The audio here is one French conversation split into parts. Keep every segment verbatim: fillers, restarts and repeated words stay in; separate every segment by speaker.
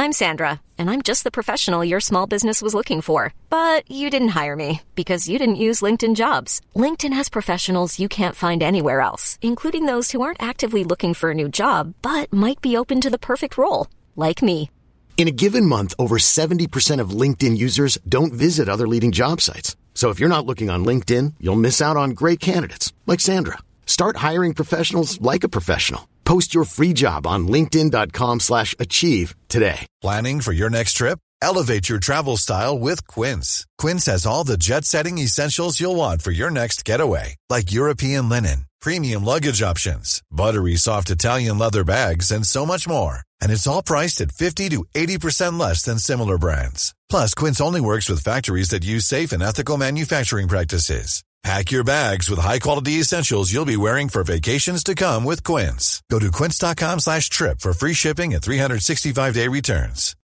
Speaker 1: I'm Sandra, and I'm just the professional your small business was looking for. But you didn't hire me because you didn't use LinkedIn Jobs. LinkedIn has professionals you can't find anywhere else, including those who aren't actively looking for a new job, but might be open to the perfect role, like me.
Speaker 2: In a given month, over seventy percent of LinkedIn users don't visit other leading job sites. So if you're not looking on LinkedIn, you'll miss out on great candidates like Sandra. Start hiring professionals like a professional. Post your free job on linkedin.com slash achieve today.
Speaker 3: Planning for your next trip? Elevate your travel style with Quince. Quince has all the jet-setting essentials you'll want for your next getaway, like European linen, premium luggage options, buttery soft Italian leather bags, and so much more. And it's all priced at fifty to eighty percent less than similar brands. Plus, Quince only works with factories that use safe and ethical manufacturing practices. Pack your bags with high-quality essentials you'll be wearing for vacations to come with Quince. Go to quince.com slash trip for free shipping and three sixty-five day returns.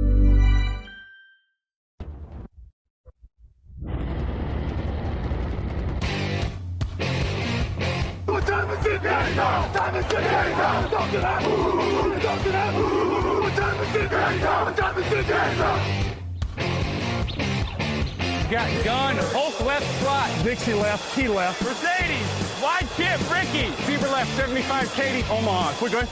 Speaker 4: What time is it now? Time is it now? Talk to that. Talk to that. What time is it now? What time is it now?
Speaker 5: Got gun, Hulk left slot, Dixie left, Key left, Mercedes, wide chip, Ricky, Fever left, seventy-five, Katie, Omaha, quick going.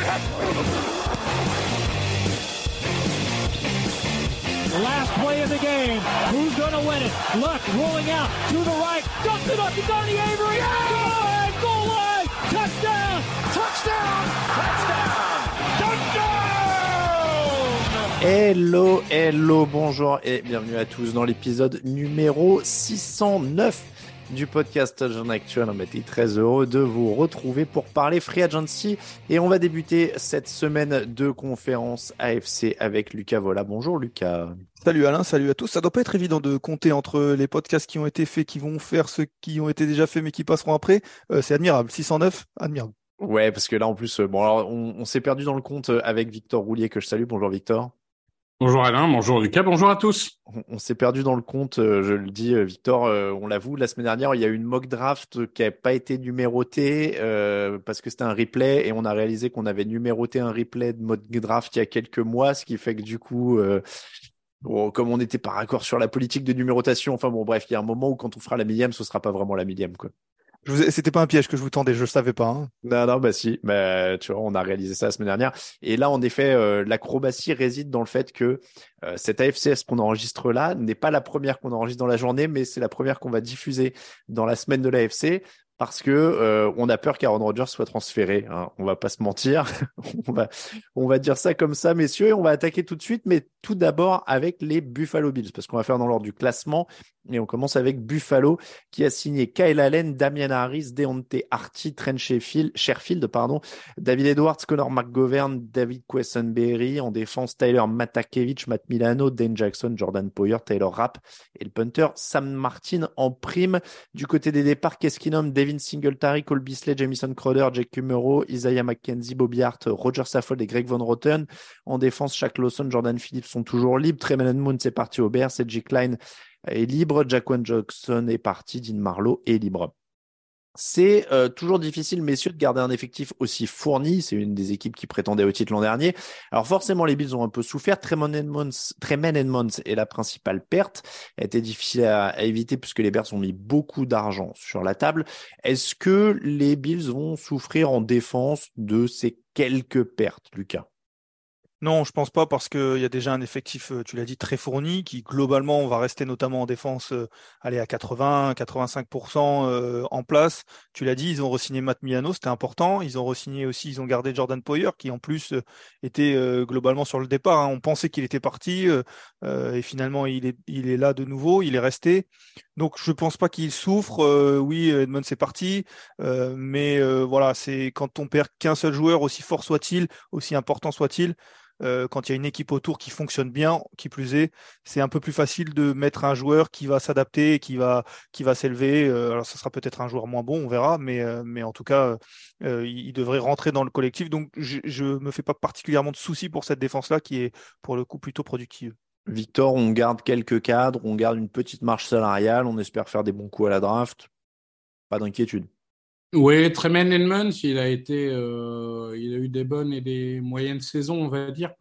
Speaker 6: The last play of the game, who's gonna win it? Luck rolling out to the right, dumps it up to Donnie Avery, yeah! Go ahead, goal line, touchdown, touchdown, touchdown, touchdown!
Speaker 7: Hello, hello, bonjour et bienvenue à tous dans l'épisode numéro six cent neuf du podcast Touchdown Actuel. On était très heureux de vous retrouver pour parler Free Agency et on va débuter cette semaine de conférence A F C avec Lucas Vola. Bonjour Lucas.
Speaker 8: Salut Alain, salut à tous. Ça doit pas être évident de compter entre les podcasts qui ont été faits, qui vont faire ceux qui ont été déjà faits mais qui passeront après. Euh, c'est admirable. six cent neuf, admirable.
Speaker 7: Ouais, parce que là en plus, bon alors on, on s'est perdu dans le compte avec Victor Roulier que je salue. Bonjour Victor.
Speaker 9: Bonjour Alain, bonjour Lucas, bonjour à tous.
Speaker 7: On, on s'est perdu dans le compte, euh, je le dis, euh, Victor, euh, on l'avoue, la semaine dernière, il y a eu une mock draft qui n'a pas été numérotée euh, parce que c'était un replay et on a réalisé qu'on avait numéroté un replay de mock draft il y a quelques mois, ce qui fait que du coup, euh, bon, comme on n'était pas raccord sur la politique de numérotation, enfin bon, bref, il y a un moment où quand on fera la millième, ce sera pas vraiment la millième, quoi.
Speaker 8: Je vous ai... C'était pas un piège que je vous tendais, je le savais pas. Hein.
Speaker 7: Non, non, bah si, bah, tu vois, on a réalisé ça la semaine dernière. Et là, en effet, euh, l'acrobatie réside dans le fait que euh, cette A F C S qu'on enregistre là n'est pas la première qu'on enregistre dans la journée, mais c'est la première qu'on va diffuser dans la semaine de l'A F C parce que euh, on a peur qu'Aaron Rodgers soit transféré. Hein. On va pas se mentir, on va, on va dire ça comme ça, messieurs, et on va attaquer tout de suite, mais tout d'abord avec les Buffalo Bills, parce qu'on va faire dans l'ordre du classement. Et on commence avec Buffalo qui a signé Kyle Allen, Damian Harris, Deontay Harty, Trent Sheffield, Sherfield, pardon, David Edwards, Connor McGovern, David Quessenberry. En défense, Tyler Matakevich, Matt Milano, Dane Jackson, Jordan Poyer, Taylor Rapp et le punter Sam Martin en prime. Du côté des départs, qu'est-ce qu'il nomme? Devin Singletary, Cole Beasley, Jamison Crowder, Jake Kummerow, Isaiah McKenzie, Bobby Hart, Roger Saffold et Greg Von Roten. En défense, Shaq Lawson, Jordan Phillips sont toujours libres. Tremaine Edmunds est parti au Bears, Cedric Klein est libre, Jaquan Jackson est parti, Dean Marlowe est libre. C'est euh, toujours difficile, messieurs, de garder un effectif aussi fourni. C'est une des équipes qui prétendait au titre l'an dernier. Alors forcément, les Bills ont un peu souffert. Tremaine Edmunds, Tremaine Edmunds est la principale perte. Elle était difficile à, à éviter puisque les Bears ont mis beaucoup d'argent sur la table. Est-ce que les Bills vont souffrir en défense de ces quelques pertes, Lucas?
Speaker 8: Non, je pense pas parce qu'il y a déjà un effectif, tu l'as dit, très fourni qui globalement va rester notamment en défense euh, aller à quatre-vingts à quatre-vingt-cinq pour cent euh, en place. Tu l'as dit, ils ont re-signé Matt Milano, c'était important. Ils ont re-signé aussi, ils ont gardé Jordan Poyer qui en plus euh, était euh, globalement sur le départ. Hein. On pensait qu'il était parti euh, euh, et finalement il est, il est là de nouveau, il est resté. Donc je pense pas qu'il souffre. Euh, oui, Edmond c'est parti, euh, mais euh, voilà, c'est quand on perd qu'un seul joueur, aussi fort soit-il, aussi important soit-il. Euh, quand il y a une équipe autour qui fonctionne bien, qui plus est, c'est un peu plus facile de mettre un joueur qui va s'adapter, qui va qui va s'élever. Euh, alors ça sera peut-être un joueur moins bon, on verra, mais euh, mais en tout cas, euh, il devrait rentrer dans le collectif. Donc je je me fais pas particulièrement de soucis pour cette défense-là, qui est pour le coup plutôt productive.
Speaker 7: Victor, on garde quelques cadres, on garde une petite marge salariale, on espère faire des bons coups à la draft. Pas d'inquiétude.
Speaker 9: Oui, Tremaine Edmunds, il a été, euh, il a eu des bonnes et des moyennes saisons, on va dire.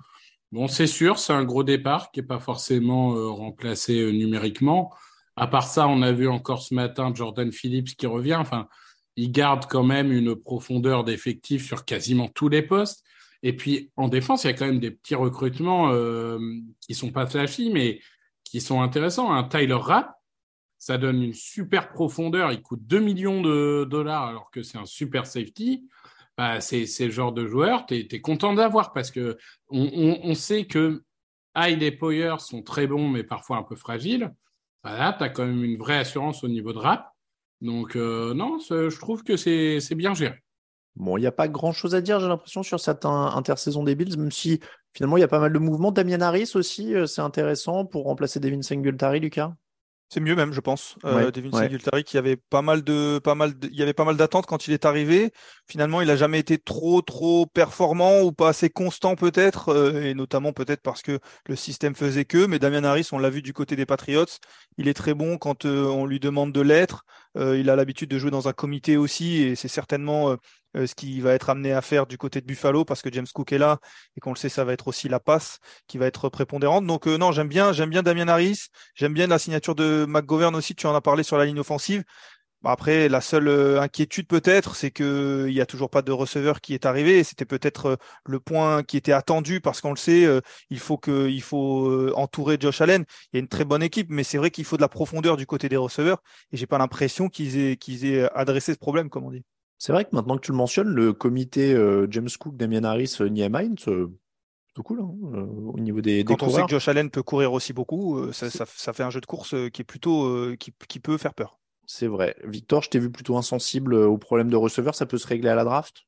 Speaker 9: Bon, c'est sûr, c'est un gros départ qui est pas forcément euh, remplacé euh, numériquement. À part ça, on a vu encore ce matin Jordan Phillips qui revient. Enfin, il garde quand même une profondeur d'effectif sur quasiment tous les postes. Et puis, en défense, il y a quand même des petits recrutements euh, qui sont pas flashy, mais qui sont intéressants. Un Tyler Rapp, ça donne une super profondeur. Il coûte deux millions de dollars alors que c'est un super safety. Bah, c'est, c'est le genre de joueur, tu es content d'avoir parce que on, on, on sait que Hyde et Poyer sont très bons, mais parfois un peu fragiles. Bah, là, tu as quand même une vraie assurance au niveau de Rapp. Donc, euh, non, je trouve que c'est, c'est bien géré.
Speaker 7: Bon, il n'y a pas grand-chose à dire, j'ai l'impression, sur cette in- intersaison des Bills, même si finalement, il y a pas mal de mouvements. Damien Harris aussi, euh, c'est intéressant pour remplacer Devin Singletary, Lucas.
Speaker 8: C'est mieux même, je pense.
Speaker 7: Ouais,
Speaker 8: Euh, Devin
Speaker 7: ouais.
Speaker 8: Singletary, qui avait pas mal de, pas mal de- il y avait pas mal d'attentes quand il est arrivé. Finalement, il a jamais été trop, trop performant ou pas assez constant peut-être, euh, et notamment peut-être parce que le système faisait que. Mais Damian Harris, on l'a vu du côté des Patriots, il est très bon quand euh, on lui demande de l'être. Euh, il a l'habitude de jouer dans un comité aussi, et c'est certainement euh, euh, ce qu'il va être amené à faire du côté de Buffalo parce que James Cook est là et qu'on le sait, ça va être aussi la passe qui va être prépondérante. Donc euh, non, j'aime bien, j'aime bien Damian Harris. J'aime bien la signature de McGovern aussi, tu en as parlé sur la ligne offensive. Bah, après, la seule euh, inquiétude peut-être, c'est que il y a toujours pas de receveur qui est arrivé. Et c'était peut-être euh, le point qui était attendu parce qu'on le sait, euh, il faut que, il faut euh, entourer Josh Allen. Il y a une très bonne équipe, mais c'est vrai qu'il faut de la profondeur du côté des receveurs. Et j'ai pas l'impression qu'ils aient, qu'ils aient adressé ce problème, comme on dit.
Speaker 7: C'est vrai que maintenant que tu le mentionnes, le comité euh, James Cook, Damien Harris, euh, Nyheim Hines, euh, plutôt cool hein, euh, au niveau des, des
Speaker 8: Quand on sait que
Speaker 7: coureurs.
Speaker 8: Josh Allen peut courir aussi beaucoup, euh, ça,
Speaker 7: C'est
Speaker 8: ça, ça fait un jeu de course euh, qui est plutôt, euh, qui, qui peut faire peur.
Speaker 7: c'est vrai. Victor, je t'ai vu plutôt insensible euh, aux problèmes de receveur. Ça peut se régler à la draft?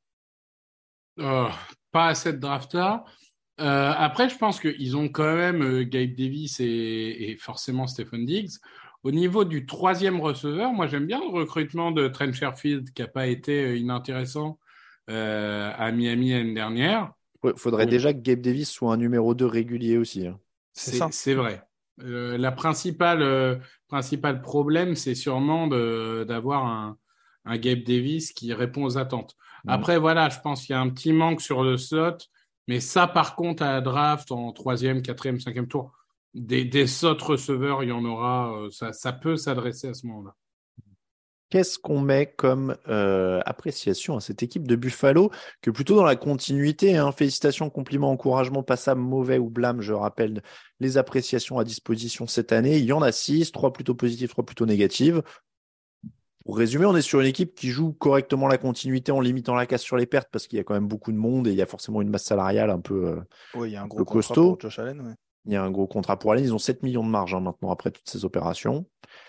Speaker 9: Euh, Pas à cette draft-là. Euh, après, je pense qu'ils ont quand même euh, Gabe Davis et, et forcément Stephen Diggs. Au niveau du troisième receveur, moi j'aime bien le recrutement de Trent Sherfield qui n'a pas été euh, inintéressant euh, à Miami l'année dernière.
Speaker 7: Ouais, faudrait
Speaker 9: Bon,
Speaker 7: déjà que Gabe Davis soit un numéro deux régulier aussi, hein.
Speaker 8: C'est
Speaker 9: c'est
Speaker 8: ça.
Speaker 9: c'est vrai. Euh, la principale euh, principal problème, c'est sûrement de, d'avoir un, un Gabe Davis qui répond aux attentes.
Speaker 7: Mm.
Speaker 9: Après, voilà, je pense qu'il y a un petit manque sur le slot, mais ça, par contre, à la draft en troisième, quatrième, cinquième tour, des, des slots receveurs, il y en aura. euh, ça, ça peut s'adresser à ce moment-là.
Speaker 7: Qu'est-ce qu'on met comme euh, appréciation à cette équipe de Buffalo, que plutôt dans la continuité, hein, félicitations, compliments, encouragements, passable, mauvais ou blâme, je rappelle les appréciations à disposition cette année. Il y en a six, trois plutôt positives, trois plutôt négatives. Pour résumer, on est sur une équipe qui joue correctement la continuité en limitant la casse sur les pertes parce qu'il y a quand même beaucoup de monde et il y a forcément une masse salariale un peu, euh,
Speaker 8: Oui, il y a un
Speaker 7: un
Speaker 8: gros
Speaker 7: peu
Speaker 8: contrat
Speaker 7: costaud.
Speaker 8: pour Josh Allen. Ouais.
Speaker 7: Il y a un gros contrat pour Allen. Ils ont sept millions de marge hein, maintenant après toutes ces opérations.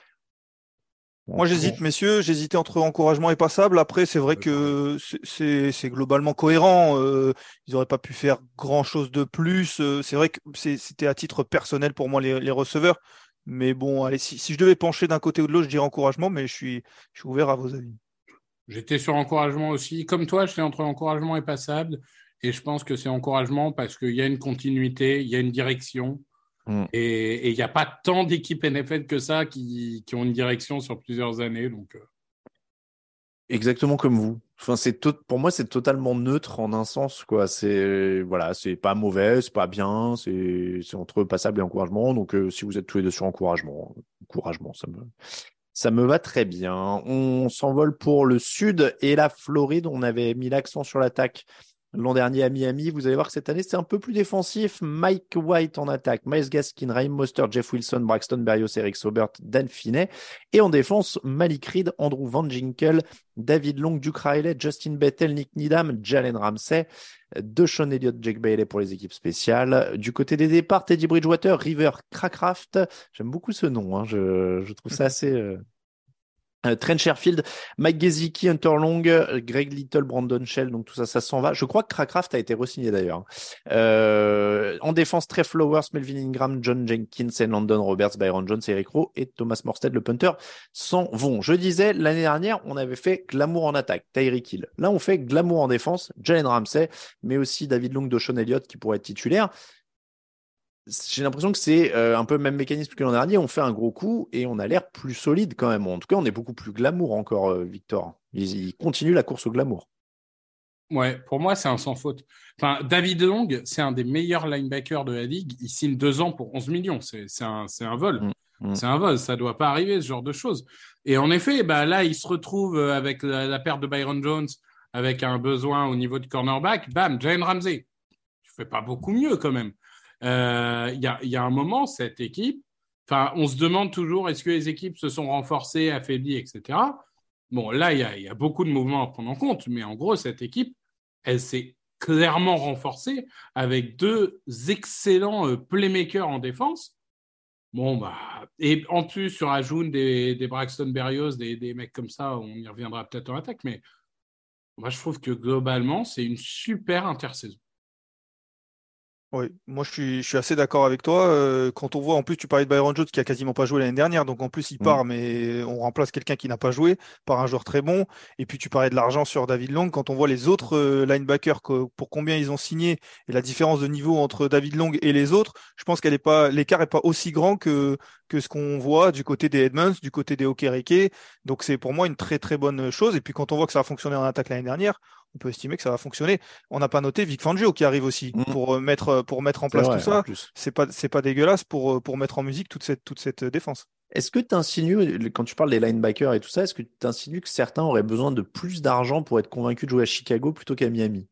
Speaker 7: Bon,
Speaker 8: Moi,
Speaker 7: pour-
Speaker 8: j'hésite, messieurs. J'hésitais entre encouragement et passable. Après, c'est vrai que c'est- c'est c'est globalement cohérent. Euh, ils n'auraient pas pu faire grand-chose de plus. Euh, c'est vrai que c'est- c'était à titre personnel pour moi les, les receveurs. Mais bon, allez, si, si je devais pencher d'un côté ou de l'autre, je dirais encouragement, mais je suis, je suis ouvert à vos avis.
Speaker 9: J'étais sur encouragement aussi. Comme toi, j'étais entre encouragement et passable. Et je pense que c'est encouragement parce qu'il y a une continuité, il y a une direction.
Speaker 7: Mm.
Speaker 9: Et il n'y a pas tant d'équipes N F L que ça qui, qui ont une direction sur plusieurs années. Donc, euh...
Speaker 7: Exactement comme vous. Enfin, c'est tout, pour moi, c'est totalement neutre en un sens, quoi. C'est, voilà, c'est pas mauvais, c'est pas bien, c'est, c'est entre passable et encouragement. Donc, euh, si vous êtes tous les deux sur encouragement, encouragement, ça me, ça me va très bien. On s'envole pour le sud et la Floride. On avait mis l'accent sur l'attaque l'an dernier à Miami. Vous allez voir que cette année, c'est un peu plus défensif. Mike White en attaque, Myles Gaskin, Raheem Mostert, Jeff Wilson, Braxton Berrios, Eric Saubert, Dan Finney. Et en défense, Malik Reed, Andrew Van Ginkel, David Long, Duke Riley, Justin Bethel, Nick Needham, Jalen Ramsey, DeShaun Elliott, Jake Bailey pour les équipes spéciales. Du côté des départs, Teddy Bridgewater, River Cracraft. J'aime beaucoup ce nom, hein. je, je trouve ça assez... Euh... Euh, Trent Sherfield, Mike Gesicki, Hunter Long, euh, Greg Little, Brandon Shell, donc tout ça, ça s'en va. Je crois que Cracraft a été re-signé d'ailleurs. Euh, en défense, Trey Flowers, Melvin Ingram, John Jenkins, et Landon Roberts, Byron Jones, Eric Rowe et Thomas Morstead, le punter, s'en vont. Je disais, l'année dernière, on avait fait glamour en attaque, Tyreek Hill. Là, on fait glamour en défense, Jalen Ramsey, mais aussi David Long, DeShaun Elliott qui pourrait être titulaire. J'ai l'impression que c'est euh, un peu le même mécanisme que l'an dernier. On fait un gros coup et on a l'air plus solide quand même. En tout cas, on est beaucoup plus glamour encore, euh, Victor. Il, il continue la course au glamour.
Speaker 9: Ouais, pour moi, c'est un sans faute. Enfin, David Long, c'est un des meilleurs linebackers de la ligue. Il signe deux ans pour onze millions. C'est, c'est, un, c'est un vol.
Speaker 7: Mmh, mmh.
Speaker 9: C'est un vol. Ça doit pas arriver, ce genre de choses. Et en effet, bah, là, il se retrouve avec la, la perte de Byron Jones, avec un besoin au niveau de cornerback. Bam, Jalen Ramsey. Tu fais pas beaucoup mieux quand même. Il euh, y, a, y a un moment, cette équipe, enfin, on se demande toujours, est-ce que les équipes se sont renforcées, affaiblies, et cetera. Bon, là, il y a, y a beaucoup de mouvements à prendre en compte, mais en gros, cette équipe, elle s'est clairement renforcée avec deux excellents euh, playmakers en défense. Bon, bah, et en plus, sur Ajoun, des, des Braxton Berrios, des, des mecs comme ça, on y reviendra peut-être en attaque, mais moi, je trouve que globalement, c'est une super intersaison.
Speaker 8: Oui, moi je suis, je suis assez d'accord avec toi. Euh, quand on voit, en plus, tu parlais de Byron Jones qui a quasiment pas joué l'année dernière, donc en plus il
Speaker 7: Mmh.
Speaker 8: part, mais on remplace quelqu'un qui n'a pas joué par un joueur très bon. Et puis tu parlais de l'argent sur David Long. Quand on voit les autres euh, linebackers, que- pour combien ils ont signé et la différence de niveau entre David Long et les autres, je pense qu'elle est pas, l'écart est pas aussi grand que que ce qu'on voit du côté des Edmonds, du côté des Okereke. Donc c'est pour moi une très très bonne chose. Et puis quand on voit que ça a fonctionné en attaque l'année dernière, on peut estimer que ça va fonctionner. On n'a pas noté Vic Fangio qui arrive aussi
Speaker 7: Mmh.
Speaker 8: pour euh, mettre pour mettre en
Speaker 7: C'est
Speaker 8: place
Speaker 7: vrai,
Speaker 8: tout
Speaker 7: en
Speaker 8: ça.
Speaker 7: plus.
Speaker 8: C'est pas c'est pas dégueulasse pour euh, pour mettre en musique toute cette toute cette euh, défense.
Speaker 7: Est-ce que tu insinues, quand tu parles des linebackers et tout ça, est-ce que tu insinues que certains auraient besoin de plus d'argent pour être convaincus de jouer à Chicago plutôt qu'à Miami?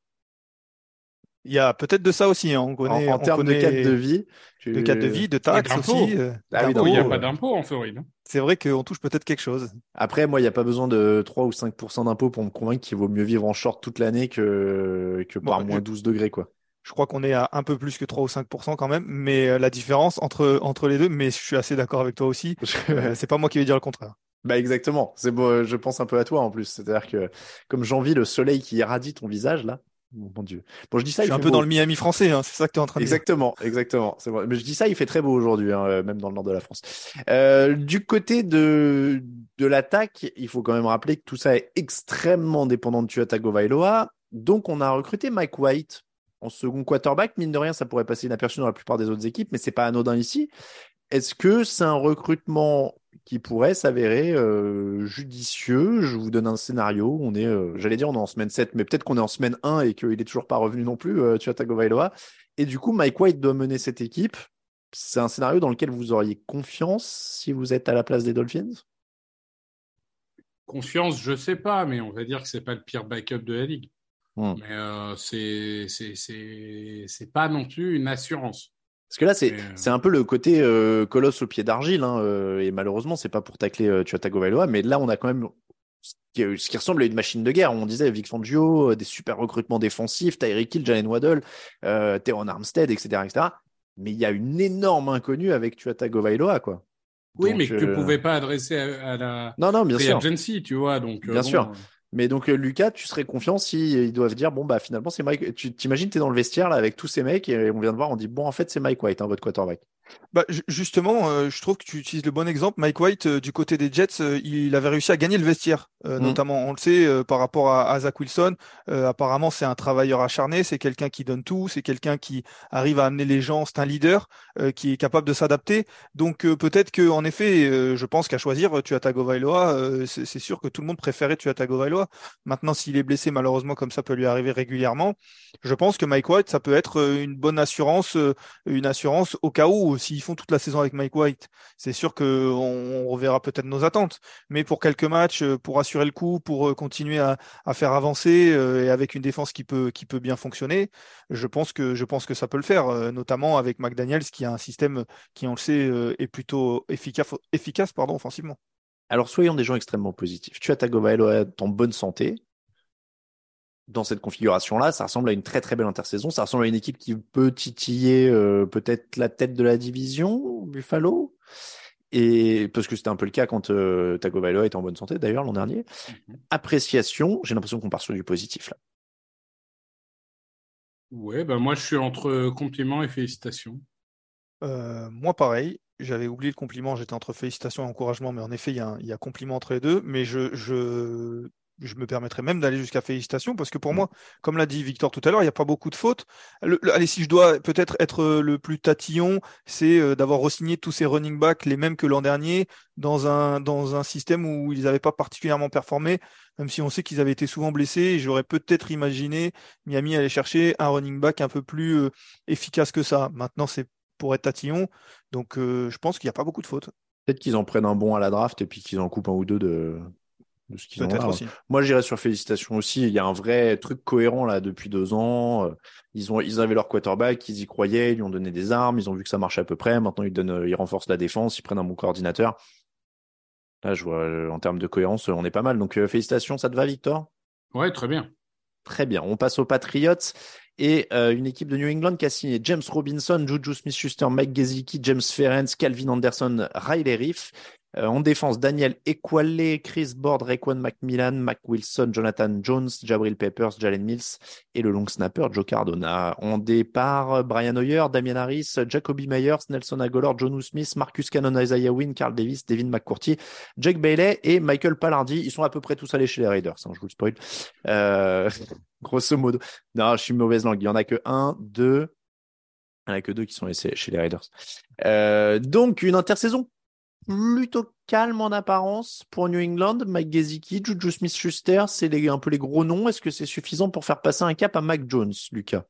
Speaker 8: Il y a peut-être de ça aussi, hein. On
Speaker 7: En,
Speaker 8: connaît
Speaker 7: en
Speaker 8: on
Speaker 7: termes de cadre de
Speaker 8: connaît
Speaker 7: vie,
Speaker 8: de cadre de
Speaker 7: tu...
Speaker 8: vie, de
Speaker 9: Et
Speaker 8: taxes
Speaker 9: d'impôts.
Speaker 8: aussi, euh,
Speaker 7: Ah oui,
Speaker 8: d'impôts.
Speaker 9: Il n'y a
Speaker 7: d'impôts,
Speaker 9: pas
Speaker 7: ouais.
Speaker 9: d'impôts en Floride.
Speaker 8: C'est vrai qu'on touche peut-être quelque chose.
Speaker 7: Après, moi, il n'y a pas besoin de trois ou cinq pour cent d'impôts pour me convaincre qu'il vaut mieux vivre en short toute l'année que, que
Speaker 8: Bon,
Speaker 7: par
Speaker 8: je,
Speaker 7: moins douze degrés, quoi.
Speaker 8: je crois qu'on est à un peu plus que trois ou cinq pour cent quand même, mais euh, la différence entre entre les deux, mais je suis assez d'accord avec toi aussi. Euh, c'est pas moi qui vais dire le contraire.
Speaker 7: Bah exactement, c'est beau, je pense un peu à toi en plus. C'est-à-dire que comme j'envie le soleil qui irradie ton visage là, oh, mon Dieu. Bon, je dis ça,
Speaker 8: Je
Speaker 7: il
Speaker 8: suis un
Speaker 7: fait
Speaker 8: peu dans
Speaker 7: beau.
Speaker 8: le Miami français, hein, c'est ça que tu es en train de dire.
Speaker 7: Exactement, exactement. C'est vrai. Mais je dis ça, il fait très beau aujourd'hui, hein, euh, même dans le nord de la France. Euh, du côté de de l'attaque, il faut quand même rappeler que tout ça est extrêmement dépendant de Tua Tagovailoa. Donc on a recruté Mike White en second quarterback. Mine de rien, ça pourrait passer inaperçu dans la plupart des autres équipes, mais c'est pas anodin ici. Est-ce que c'est un recrutement qui pourrait s'avérer euh, judicieux? Je vous donne un scénario. On est, euh, j'allais dire, on est en semaine sept, mais peut-être qu'on est en semaine un et qu'il est toujours pas revenu non plus, euh, Tua Tagovailoa. Et du coup, Mike White doit mener cette équipe. C'est un scénario dans lequel vous auriez confiance si vous êtes à la place des Dolphins?
Speaker 9: Confiance, je sais pas, mais on va dire que c'est pas le pire backup de la ligue.
Speaker 7: Hmm.
Speaker 9: Mais euh, c'est c'est c'est c'est pas non plus une assurance.
Speaker 7: Parce que là, c'est
Speaker 9: Mais, euh,
Speaker 7: c'est un peu le côté euh, colosse au pied d'argile, hein, euh, et malheureusement, c'est pas pour tacler euh, Tua Tagovailoa, mais là, on a quand même ce qui, ce qui ressemble à une machine de guerre. On disait Vic Fangio, euh, des super recrutements défensifs, Tyreek Hill, Jalen Waddle, euh, Teron Armstead, et cetera, et cetera. Mais il y a une énorme inconnue avec Tua Tagovailoa, quoi.
Speaker 9: oui,
Speaker 7: Donc,
Speaker 9: mais que tu
Speaker 7: euh,
Speaker 9: pouvais pas adresser à, à la
Speaker 7: non, non, bien
Speaker 9: free
Speaker 7: sûr,
Speaker 9: agency, tu vois. Donc euh,
Speaker 7: bien
Speaker 9: bon,
Speaker 7: sûr.
Speaker 9: euh,
Speaker 7: Mais donc, euh, Lucas, tu serais confiant si ils doivent dire, bon, bah, finalement, c'est Mike. Tu t'imagines, t'es dans le vestiaire, là, avec tous ces mecs, et on vient de voir, on dit, bon, en fait, c'est Mike White, hein, votre quarterback.
Speaker 8: Bah, ju- justement, euh, je trouve que tu utilises le bon exemple. Mike White, euh, du côté des Jets, euh, il avait réussi à gagner le vestiaire, euh,
Speaker 7: Mm.
Speaker 8: notamment, on le sait, euh, par rapport à, à Zach Wilson. Euh, apparemment, c'est un travailleur acharné, c'est quelqu'un qui donne tout, c'est quelqu'un qui arrive à amener les gens, c'est un leader euh, qui est capable de s'adapter. Donc euh, peut-être que, en effet, euh, je pense qu'à choisir, Tua Tagovailoa, euh, c'est c'est sûr que tout le monde préférait Tua Tagovailoa. Maintenant, s'il est blessé, malheureusement, comme ça peut lui arriver régulièrement, je pense que Mike White, ça peut être euh, une bonne assurance. Euh, une assurance au cas où, s'ils font toute la saison avec Mike White, c'est sûr qu'on on reverra peut-être nos attentes. Mais pour quelques matchs, euh, pour assurer le coup, pour euh, continuer à, à faire avancer euh, et avec une défense qui peut, qui peut bien fonctionner, je pense que, je pense que ça peut le faire, euh, notamment avec McDaniels qui a un système qui, on le sait, euh, est plutôt efficace, efficace pardon, offensivement.
Speaker 7: Alors, soyons des gens extrêmement positifs. Tua Tagovailoa est en bonne santé. Dans cette configuration-là, ça ressemble à une très très belle intersaison. Ça ressemble à une équipe qui peut titiller euh, peut-être la tête de la division, Buffalo. Et parce que c'était un peu le cas quand euh, Tagovailoa était en bonne santé, d'ailleurs, l'an dernier.
Speaker 9: mm-hmm.
Speaker 7: Appréciation, j'ai l'impression qu'on part sur du positif là.
Speaker 9: Ouais, bah moi je suis entre compliments et félicitations.
Speaker 8: Euh, moi, pareil. J'avais oublié le compliment, j'étais entre félicitations et encouragement, mais en effet, il y a, un- il y a compliment entre les deux. Mais je, je, je me permettrais même d'aller jusqu'à félicitations parce que pour moi, comme l'a dit Victor tout à l'heure, il n'y a pas beaucoup de fautes. Le, le- allez, si je dois peut-être être le plus tatillon, c'est euh, d'avoir re-signé tous ces running backs, les mêmes que l'an dernier, dans un, dans un système où ils n'avaient pas particulièrement performé, même si on sait qu'ils avaient été souvent blessés. Et j'aurais peut-être imaginé Miami aller chercher un running back un peu plus euh, efficace que ça. Maintenant, c'est pour être tatillon, donc euh, je pense qu'il n'y a pas beaucoup de fautes.
Speaker 7: Peut-être qu'ils en prennent un bon à la draft et puis qu'ils en coupent un ou deux de, de ce qu'ils ont
Speaker 8: Peut-être
Speaker 7: là.
Speaker 8: aussi.
Speaker 7: Moi, j'irais sur félicitations aussi. Il y a un vrai truc cohérent là depuis deux ans. Euh, Ils ont, ils avaient leur quarterback, ils y croyaient, ils lui ont donné des armes, ils ont vu que ça marchait à peu près. Maintenant, ils donnent, ils renforcent la défense, ils prennent un bon coordinateur. Là, je vois, euh, en termes de cohérence, on est pas mal. Donc, euh, félicitations, ça te va, Victor?
Speaker 9: Ouais, très bien.
Speaker 7: Très bien. On passe aux Patriots et euh, une équipe de New England qui a signé James Robinson, Juju Smith-Schuster, Mike Gesicki, James Ferentz, Calvin Anderson, Riley Reiff. Euh, en défense, Daniel Ekuale, Chris Board, Raekwon McMillan, Mac Wilson, Jonathan Jones, Jabril Peppers, Jalen Mills et le long snapper Joe Cardona. En départ, Brian Hoyer, Damian Harris, Jacoby Myers, Nelson Agholor, Jonnu Smith, Marcus Cannon, Isaiah Wynn, Carl Davis, Devin McCourty, Jake Bailey et Michael Pallardy. Ils sont à peu près tous allés chez les Raiders, hein, je vous le spoil. Euh, grosso modo. Non, je suis mauvaise langue. Il y en a que un, deux. Il n'y en a que deux qui sont laissés chez les Raiders. Euh, donc, une intersaison plutôt calme en apparence pour New England. Mike Gesicki, Juju Smith-Schuster, c'est les, un peu les gros noms. Est-ce que c'est suffisant pour faire passer un cap à Mac Jones, Lucas?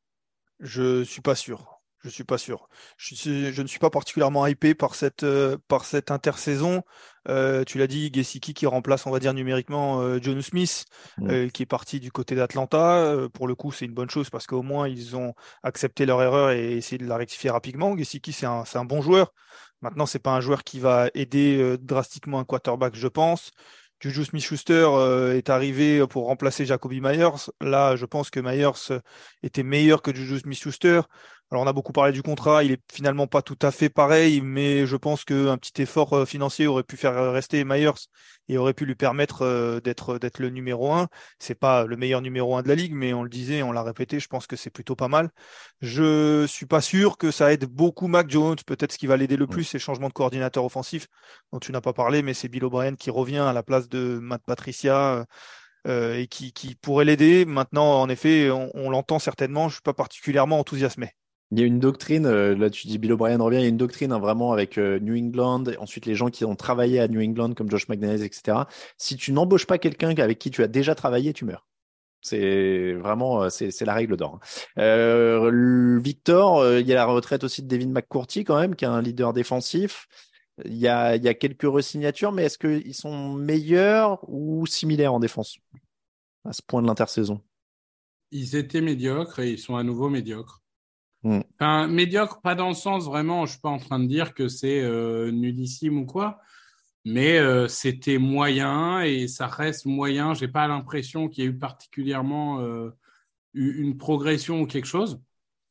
Speaker 8: Je suis pas sûr. Je suis pas sûr. Je, suis- je ne suis pas particulièrement hypé par cette euh, par cette intersaison. Euh, tu l'as dit, Gesicki qui remplace, on va dire numériquement, euh, Jonnu Smith,
Speaker 7: Mm.
Speaker 8: euh, qui est parti du côté d'Atlanta. Euh, pour le coup, c'est une bonne chose parce qu'au moins ils ont accepté leur erreur et essayé de la rectifier rapidement. Gesicki, c'est un c'est un bon joueur. Maintenant, c'est pas un joueur qui va aider euh, drastiquement un quarterback, je pense. Juju Smith-Schuster euh, est arrivé pour remplacer Jacoby Myers. Là, je pense que Myers euh, était meilleur que Juju Smith-Schuster. Alors, on a beaucoup parlé du contrat. Il est finalement pas tout à fait pareil, mais je pense qu'un petit effort euh, financier aurait pu faire euh, rester Myers et aurait pu lui permettre euh, d'être d'être le numéro un. C'est pas le meilleur numéro un de la ligue, mais on le disait, on l'a répété. Je pense que c'est plutôt pas mal. Je suis pas sûr que ça aide beaucoup Mac Jones. Peut-être ce qui va l'aider le plus, c'est le changement de coordinateur offensif dont tu n'as pas parlé, mais c'est Bill O'Brien qui revient à la place de Matt Patricia euh, et qui, qui pourrait l'aider. Maintenant, en effet, on, on l'entend certainement. Je suis pas particulièrement enthousiasmé.
Speaker 7: Il y a une doctrine, euh, là tu dis Bill O'Brien revient, il y a une doctrine hein, vraiment avec euh, New England, et ensuite les gens qui ont travaillé à New England comme Josh McDaniels, et cetera. Si tu n'embauches pas quelqu'un avec qui tu as déjà travaillé, tu meurs. C'est vraiment, euh, c'est, c'est la règle d'or. hein. Euh, le- Victor, euh, il y a la retraite aussi de Devin McCourty quand même, qui est un leader défensif. Il y a, il y a quelques resignatures, mais est-ce qu'ils sont meilleurs ou similaires en défense à ce point de l'intersaison?
Speaker 9: Ils étaient médiocres et ils sont à nouveau médiocres.
Speaker 7: Hmm.
Speaker 9: Enfin, médiocre, pas dans le sens vraiment, je suis pas en train de dire que c'est euh, nullissime ou quoi, mais euh, c'était moyen et ça reste moyen. J'ai pas l'impression qu'il y ait eu particulièrement euh, eu une progression ou quelque chose.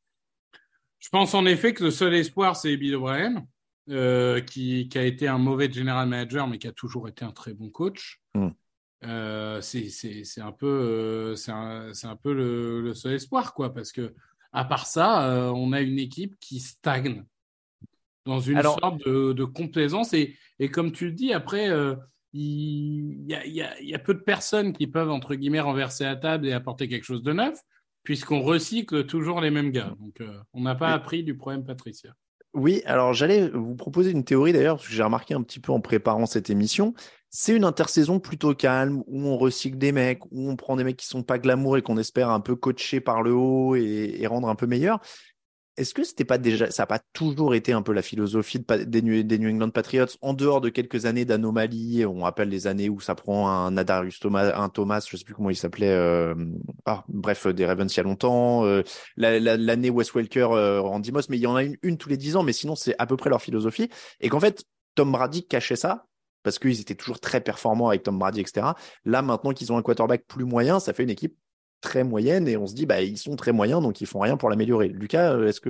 Speaker 9: Je pense en effet que le seul espoir, c'est Bill O'Brien, euh, qui, qui a été un mauvais general manager, mais qui a toujours été un très bon coach.
Speaker 7: Hmm.
Speaker 9: Euh, c'est, c'est, c'est un peu, euh, c'est un, c'est un peu le, le seul espoir, quoi, parce que à part ça, euh, on a une équipe qui stagne dans une
Speaker 7: Alors,
Speaker 9: sorte de, de complaisance. Et, et comme tu le dis, après, euh, il y, a, il y, a, il y a peu de personnes qui peuvent, entre guillemets, renverser la table et apporter quelque chose de neuf, puisqu'on recycle toujours les mêmes gars. Donc, euh, on n'a pas
Speaker 7: Oui.
Speaker 9: appris du problème Patricia.
Speaker 7: Oui, alors j'allais vous proposer une théorie d'ailleurs, parce que j'ai remarqué un petit peu en préparant cette émission. C'est une intersaison plutôt calme, où on recycle des mecs, où on prend des mecs qui sont pas glamour et qu'on espère un peu coacher par le haut et, et rendre un peu meilleurs. Est-ce que c'était pas déjà, ça n'a pas toujours été un peu la philosophie de, pa- des, New, des New England Patriots, en dehors de quelques années d'anomalies, on rappelle les années où ça prend un Adarius Thomas, un Thomas, je sais plus comment il s'appelait, euh, ah, bref, des Ravens il y a longtemps, euh, la, la, l'année Wes Welker, euh, Randy Moss, mais il y en a une, une tous les dix ans, mais sinon c'est à peu près leur philosophie, et qu'en fait, Tom Brady cachait ça, parce qu'ils étaient toujours très performants avec Tom Brady, et cetera. Là, maintenant qu'ils ont un quarterback plus moyen, ça fait une équipe très moyenne et on se dit bah ils sont très moyens donc ils font rien pour l'améliorer. Lucas, est-ce que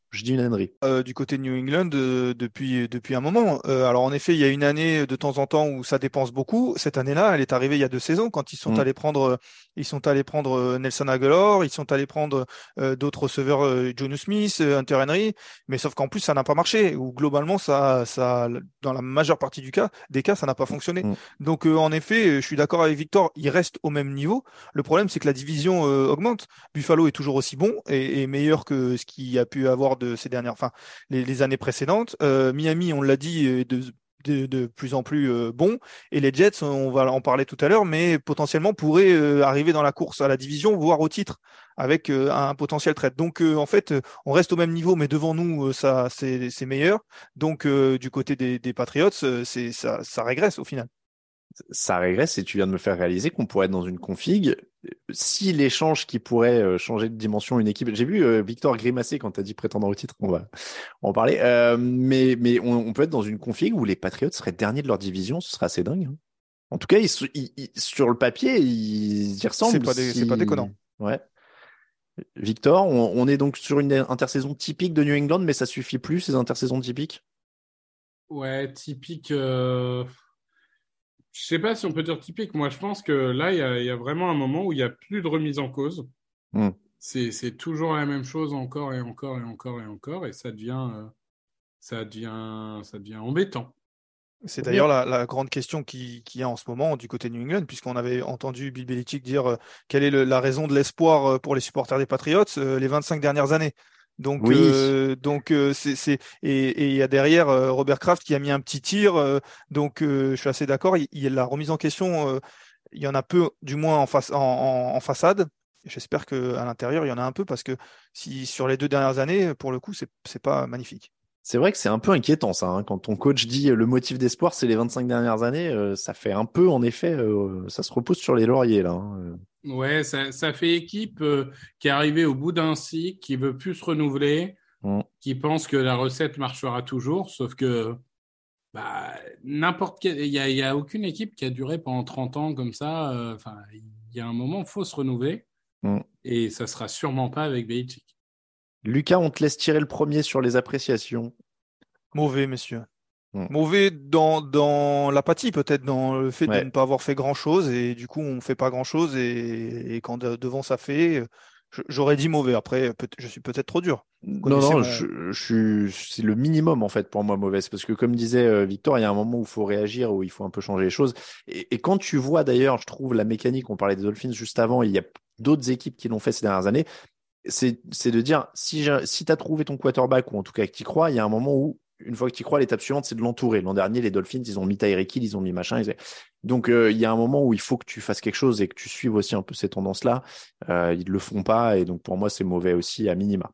Speaker 7: Je dis une ânerie.
Speaker 8: Euh, du côté de New England euh, depuis depuis un moment. Euh, alors en effet, il y a une année de temps en temps où ça dépense beaucoup. Cette année-là, elle est arrivée il y a deux saisons quand ils sont
Speaker 7: Mm.
Speaker 8: allés prendre ils sont allés prendre euh, Nelson Aguilar, ils sont allés prendre euh, d'autres receveurs, euh, Jonnu Smith, euh, Hunter Henry, mais sauf qu'en plus ça n'a pas marché. Ou globalement ça ça dans la majeure partie du cas des cas ça n'a pas fonctionné.
Speaker 7: Mm.
Speaker 8: Donc euh, en effet, je suis d'accord avec Victor, ils restent au même niveau. Le problème c'est que la division euh, augmente. Buffalo est toujours aussi bon et, et meilleur que ce qu'il y a pu avoir de ces dernières, enfin les, les années précédentes. Euh, Miami, on l'a dit, est de, de, de plus en plus euh, bon. Et les Jets, on va en parler tout à l'heure, mais potentiellement pourraient euh, arriver dans la course à la division, voire au titre, avec euh, un potentiel trade. Donc euh, en fait, on reste au même niveau, mais devant nous, euh, ça c'est, c'est meilleur. Donc euh, du côté des, des Patriots, euh, c'est, ça, ça régresse au final.
Speaker 7: Ça régresse et tu viens de me faire réaliser qu'on pourrait être dans une config. Si l'échange qui pourrait euh, changer de dimension une équipe, j'ai vu euh, Victor grimacer quand tu as dit prétendant au titre, on va en parler, euh, mais, mais on, on peut être dans une config où les Patriots seraient derniers de leur division, ce serait assez dingue. Hein. En tout cas, ils, ils, ils, sur le papier, ils y ressemblent.
Speaker 8: C'est pas, dé,
Speaker 7: si...
Speaker 8: c'est pas déconnant.
Speaker 7: Ouais. Victor, on, on est donc sur une intersaison typique de New England, mais ça suffit plus, ces intersaisons typiques?
Speaker 9: Ouais, typique. Euh... Je sais pas si on peut dire typique. Moi, je pense que là, il y a, y a vraiment un moment où il n'y a plus de remise en cause.
Speaker 7: Mm.
Speaker 9: C'est, c'est toujours la même chose encore et encore et encore et encore, et ça devient, euh, ça devient, ça devient embêtant.
Speaker 8: C'est d'ailleurs la, la grande question qui, qui y a en ce moment du côté de New England, puisqu'on avait entendu Bill Belichick dire euh, quelle est le, la raison de l'espoir euh, pour les supporters des Patriots euh, les vingt-cinq dernières années. Donc,
Speaker 7: Oui.
Speaker 8: euh, donc euh, c'est, c'est et il y a derrière euh, Robert Kraft qui a mis un petit tir. Euh, donc, euh, je suis assez d'accord. Il, il, la remise en question, euh, il y en a peu, du moins en face, en, en, en façade. J'espère que à l'intérieur, il y en a un peu parce que si sur les deux dernières années, pour le coup, c'est c'est pas magnifique.
Speaker 7: C'est vrai que c'est un peu inquiétant ça, hein. Quand ton coach dit le motif d'espoir, c'est les vingt-cinq dernières années, euh, ça fait un peu, en effet, euh, ça se repose sur les lauriers là. Hein.
Speaker 9: Ouais, ça, ça fait équipe euh, qui est arrivée au bout d'un cycle, qui veut plus se renouveler,
Speaker 7: Mm.
Speaker 9: qui pense que la recette marchera toujours, sauf que bah, n'importe quel, il y a, il y a aucune équipe qui a duré pendant trente ans comme ça. Enfin, euh, il y a un moment, il faut se renouveler,
Speaker 7: Mm.
Speaker 9: et ça sera sûrement pas avec Belichick.
Speaker 7: Lucas, on te laisse tirer le premier sur les appréciations.
Speaker 8: Mauvais, messieurs.
Speaker 7: Mm.
Speaker 8: Mauvais dans, dans l'apathie, peut-être, dans le fait
Speaker 7: Ouais.
Speaker 8: de ne pas avoir fait grand-chose, et du coup, on ne fait pas grand-chose, et, et quand de- devant ça fait, je- j'aurais dit mauvais. Après, peut- je suis peut-être trop dur. Vous
Speaker 7: Non,
Speaker 8: connaissez
Speaker 7: non,
Speaker 8: mon-
Speaker 7: je, je suis, c'est le minimum en fait pour moi mauvaise parce que comme disait euh, Victor, il y a un moment où il faut réagir, où il faut un peu changer les choses. Et, et quand tu vois d'ailleurs, je trouve la mécanique, on parlait des Dolphins juste avant, il y a d'autres équipes qui l'ont fait ces dernières années, c'est, c'est de dire si, j'ai- si tu as trouvé ton quarterback ou en tout cas que tu y crois, il y a un moment où, une fois que tu y crois, l'étape suivante, c'est de l'entourer. L'an dernier, les Dolphins, ils ont mis Tyreek Hill, ils ont mis machin. Ils... Donc, euh, il y a un moment où il faut que tu fasses quelque chose et que tu suives aussi un peu ces tendances-là. Euh, ils ne le font pas et donc pour moi, c'est mauvais aussi à minima.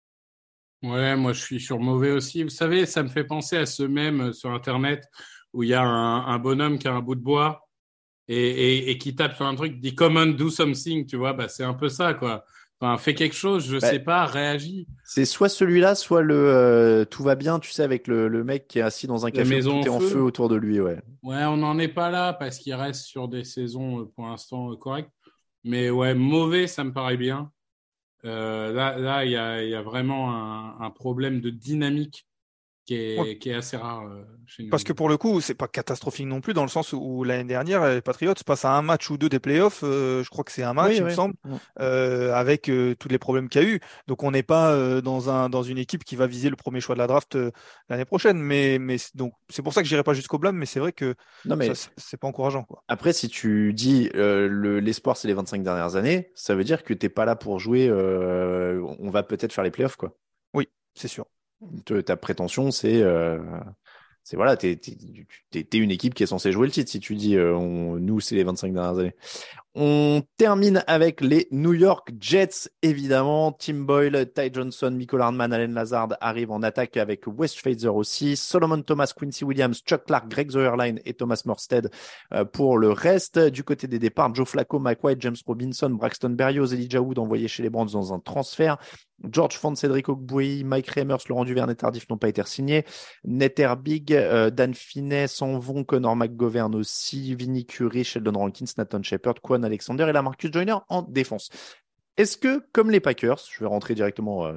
Speaker 9: Ouais, moi je suis sur mauvais aussi. Vous savez, ça me fait penser à ce mème sur Internet où il y a un, un bonhomme qui a un bout de bois et, et, et qui tape sur un truc, dit Come on, do something, tu vois, bah c'est un peu ça, quoi. Enfin, fais quelque chose, je
Speaker 7: Bah,
Speaker 9: sais pas, réagis.
Speaker 7: C'est soit celui-là, soit le euh, tout va bien, tu sais, avec le, le mec qui est assis dans un
Speaker 9: La
Speaker 7: café où
Speaker 9: maison
Speaker 7: tout est
Speaker 9: en
Speaker 7: en
Speaker 9: feu.
Speaker 7: feu autour de lui, ouais.
Speaker 9: Ouais, on n'en est pas là parce qu'il reste sur des saisons euh, pour l'instant euh, correctes. Mais ouais, mauvais, ça me paraît bien. Euh, là, là, il y a, il y a vraiment un, un problème de dynamique qui est,
Speaker 8: Ouais.
Speaker 9: qui est assez rare euh, chez nous.
Speaker 8: Parce que pour le coup, c'est pas catastrophique non plus, dans le sens où l'année dernière, les Patriots passent à un match ou deux des playoffs. Euh, je crois que c'est un match,
Speaker 7: Oui,
Speaker 8: il me
Speaker 7: oui.
Speaker 8: semble,
Speaker 7: Mm.
Speaker 8: euh, avec euh, tous les problèmes qu'il y a eu. Donc on n'est pas euh, dans un dans une équipe qui va viser le premier choix de la draft euh, l'année prochaine. Mais mais c'est- donc c'est pour ça que j'irai pas jusqu'au blâme, mais c'est vrai que
Speaker 7: Non, mais
Speaker 8: ça c'est c'est pas encourageant, quoi.
Speaker 7: après, si tu dis euh, le, l'espoir, c'est les vingt-cinq dernières années, ça veut dire que t'es pas là pour jouer. Euh, on va peut-être faire les playoffs, quoi.
Speaker 8: Oui, c'est sûr.
Speaker 7: Te- ta prétention, c'est. Euh, c'est voilà, t'es, t'es, t'es, t'es une équipe qui est censée jouer le titre si tu dis euh, on, nous, c'est les vingt-cinq dernières années. On termine avec les New York Jets, évidemment. Tim Boyle, Ty Johnson, Mecole Hardman, Allen Lazard arrivent en attaque avec Wes Schweitzer aussi. Solomon Thomas, Quincy Williams, Chuck Clark, Greg Zuerlein et Thomas Morstead euh, pour le reste. Du côté des départs, Joe Flacco, Mike White, James Robinson, Braxton Berrios, Elijah Wood envoyés chez les Browns dans un transfert. George Fant, Cédric Ogbuehi, Mike Reimers, Laurent Duvernay-Tardif n'ont pas été signés. Nate Herbig, euh, Dan Finney s'en vont, Connor McGovern aussi, Vinny Curry, Sheldon Rankins, Nathan Shepard, Quan Alexander et la Marcus Joyner en défense. Est-ce que, comme les Packers, je vais rentrer directement euh,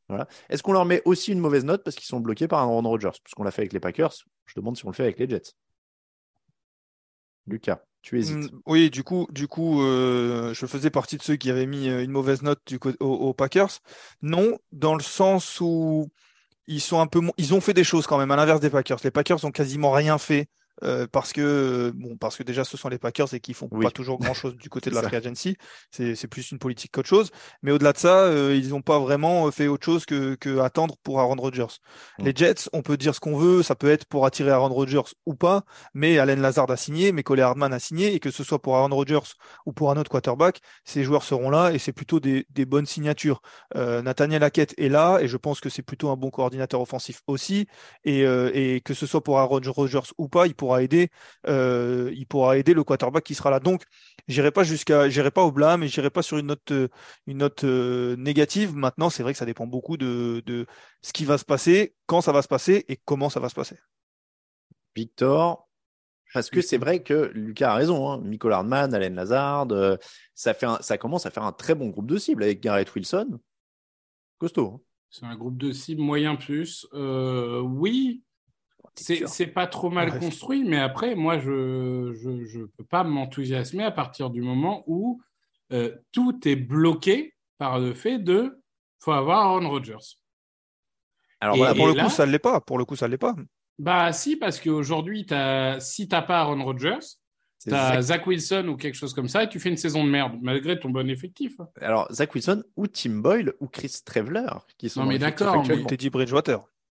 Speaker 7: Voilà. Est-ce qu'on leur met aussi une mauvaise note parce qu'ils sont bloqués par Aaron Rodgers? Parce qu'on l'a fait avec les Packers, je demande si on le fait avec les Jets. Lucas, tu hésites.
Speaker 8: Mm, oui, du coup, du coup, euh, je faisais partie de ceux qui avaient mis euh, une mauvaise note du co- aux, aux Packers. Non, dans le sens où ils sont un peu, mo- ils ont fait des choses quand même, à l'inverse des Packers. Les Packers ont quasiment rien fait. euh, parce que bon, parce que déjà ce sont les Packers et qu'ils font
Speaker 7: Oui.
Speaker 8: pas toujours grand chose du côté de
Speaker 7: C'est
Speaker 8: la
Speaker 7: ça.
Speaker 8: free agency. C'est c'est plus une politique qu'autre chose. Mais au-delà de ça, euh, ils n'ont pas vraiment fait autre chose que, que attendre pour Aaron Rodgers.
Speaker 7: Mm.
Speaker 8: Les Jets, on peut dire ce qu'on veut, ça peut être pour attirer Aaron Rodgers ou pas, mais Allen Lazard a signé, mais Cole Hardman a signé, et que ce soit pour Aaron Rodgers ou pour un autre quarterback, ces joueurs seront là et c'est plutôt des, des bonnes signatures. Euh, Nathaniel Hackett est là et je pense que c'est plutôt un bon coordinateur offensif aussi, et, euh, et que ce soit pour Aaron Rodgers ou pas, il pourra aider, euh, il pourra aider le quarterback qui sera là. Donc, j'irai pas jusqu'à, j'irai pas au blâme et j'irai pas sur une note, euh, une note euh, négative. Maintenant, c'est vrai que ça dépend beaucoup de, de ce qui va se passer, quand ça va se passer et comment ça va se passer.
Speaker 7: Victor, parce que c'est vrai que Lucas a raison, hein. Mecole Hardman, Allen Lazard, euh, ça, fait un- ça commence à faire un très bon groupe de cibles avec Garrett Wilson. Costaud. Hein.
Speaker 9: C'est un groupe de cibles moyen plus. Euh, oui, c'est, c'est pas trop mal
Speaker 8: Ouais.
Speaker 9: construit, mais après, moi, je je, je peux pas m'enthousiasmer à partir du moment où euh, tout est bloqué par le fait de faut avoir Aaron Rodgers.
Speaker 7: Alors
Speaker 9: Et-
Speaker 7: voilà,
Speaker 8: Bah, pour
Speaker 9: et
Speaker 8: le
Speaker 9: là-
Speaker 8: coup, ça ne l'est pas. Pour le coup, ça ne l'est pas.
Speaker 9: Bah si, parce qu'aujourd'hui, t'as, si t'as pas Aaron Rodgers,
Speaker 7: c'est
Speaker 9: t'as
Speaker 7: Zach-
Speaker 9: Zach Wilson ou quelque chose comme ça, et tu fais une saison de merde, malgré ton bon effectif.
Speaker 7: alors Zach Wilson ou Tim Boyle ou Chris Trevler qui sont
Speaker 9: Non,
Speaker 7: dans
Speaker 9: mais
Speaker 7: l'effectif
Speaker 9: d'accord,
Speaker 7: actuellement.
Speaker 8: Teddy Bridgewater.